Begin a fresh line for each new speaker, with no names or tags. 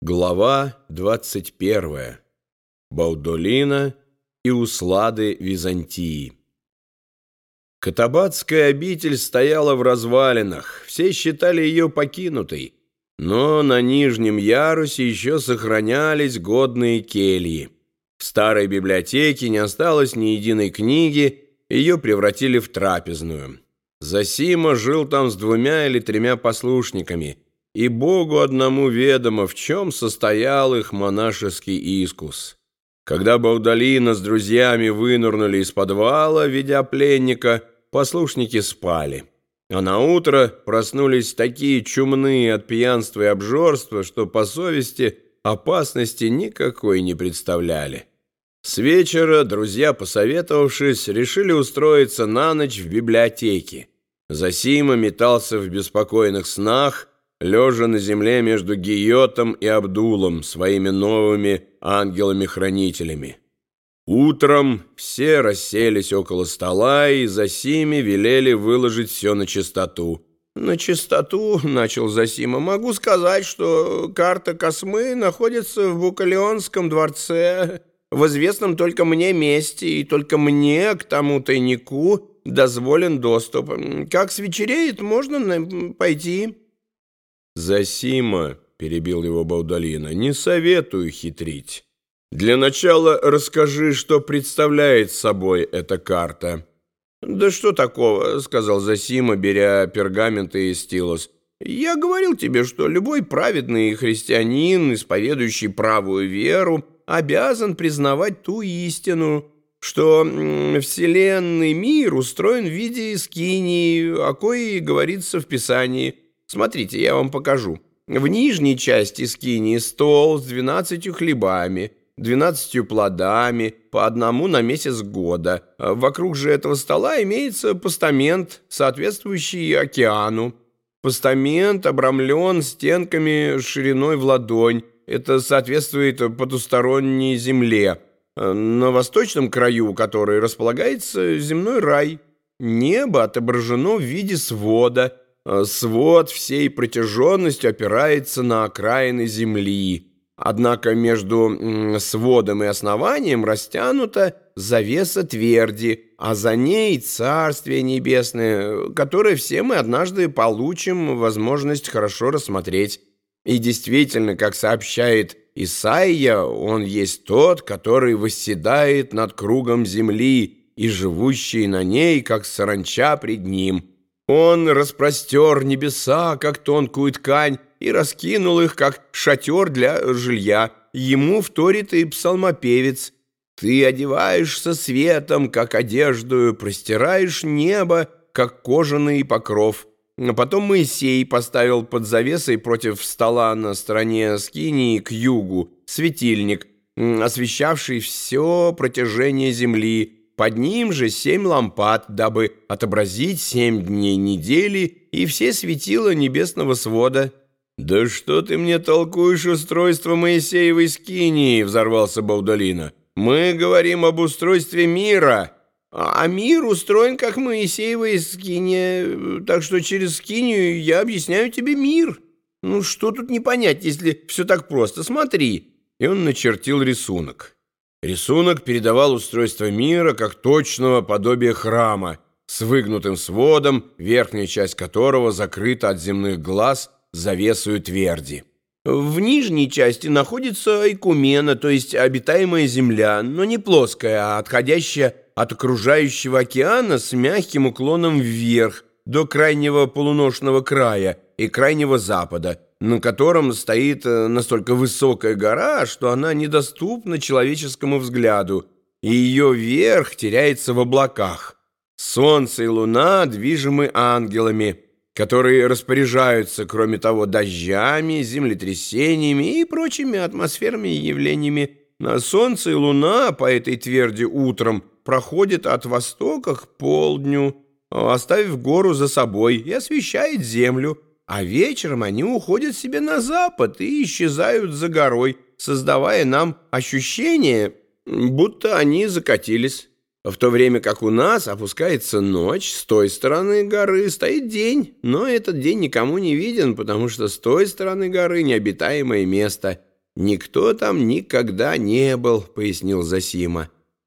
Глава 21. Баудолина и услады Византии. Котабадская обитель стояла в развалинах, все считали ее покинутой, но на нижнем ярусе еще сохранялись годные кельи. В старой библиотеке не осталось ни единой книги, ее превратили в трапезную. Зосима жил там с 2 или 3 послушниками, и Богу одному ведомо, в чем состоял их монашеский искус. Когда Баудолина с друзьями вынырнули из подвала, ведя пленника, послушники спали. А наутро проснулись такие чумные от пьянства и обжорства, что по совести опасности никакой не представляли. С вечера друзья, посоветовавшись, решили устроиться на ночь в библиотеке. Зосима метался в беспокойных снах, лежа на земле между Гийотом и Абдулом, своими новыми ангелами-хранителями. Утром все расселись около стола, и Зосиме велели выложить все на чистоту. «На чистоту, — начал Зосима, — могу сказать, что карта Космы находится в Букалеонском дворце, в известном только мне месте, и только мне к тому тайнику дозволен доступ. Как свечереет, можно пойти».
«Зосима, — перебил его Баудолина, — не советую хитрить. Для начала расскажи, что представляет собой эта карта».
«Да что такого, — сказал Зосима, беря пергамент и стилус. Я говорил тебе, что любой праведный христианин, исповедующий правую веру, обязан признавать ту истину, что вселенный мир устроен в виде скинии, о коей говорится в Писании. Смотрите, я вам покажу. В нижней части скинии стол с 12 хлебами, 12 плодами, по одному на месяц года. Вокруг же этого стола имеется постамент, соответствующий океану. Постамент обрамлен стенками шириной в ладонь. Это соответствует потусторонней земле, на восточном краю которой располагается земной рай. Небо отображено в виде свода. Свод всей протяженностью опирается на окраины земли. Однако между сводом и основанием растянута завеса тверди, а за ней Царствие Небесное, которое все мы однажды получим возможность хорошо рассмотреть. И действительно, как сообщает Исаия, он есть тот, который восседает над кругом земли, и живущий на ней, как саранча пред ним. Он распростер небеса, как тонкую ткань, и раскинул их, как шатер для жилья. Ему вторит и псалмопевец. Ты одеваешься светом, как одеждою, простираешь небо, как кожаный покров. А потом Моисей поставил под завесой против стола на стороне скинии к югу светильник, освещавший все протяжение земли. Под ним же 7 лампад, дабы отобразить 7 дней недели и все светила небесного свода.
«Да что ты мне толкуешь устройство Моисеевой скинии?» — взорвался Баудолина.
«Мы говорим об устройстве мира, а мир устроен, как Моисеева скиния, так что через скинию я объясняю тебе мир. Ну что тут не понять, если все так просто? Смотри». И он начертил рисунок. Рисунок передавал устройство мира как точного подобия храма с выгнутым сводом, верхняя часть которого закрыта от земных глаз завесою тверди. В нижней части находится Айкумена, то есть обитаемая земля, но не плоская, а отходящая от окружающего океана с мягким уклоном вверх до крайнего полуношного края и крайнего запада, на котором стоит настолько высокая гора, что она недоступна человеческому взгляду, и ее верх теряется в облаках. Солнце и луна движимы ангелами, которые распоряжаются, кроме того, дождями, землетрясениями и прочими атмосферными явлениями. Солнце и луна по этой тверди утром проходят от востока к полдню, оставив гору за собой, и освещает землю, а вечером они уходят себе на запад и исчезают за горой, создавая нам ощущение, будто они закатились. В то время как у нас опускается ночь, с той стороны горы стоит день, но этот день никому не виден, потому что с той стороны горы необитаемое место. «Никто там никогда не был», — пояснил Зосима.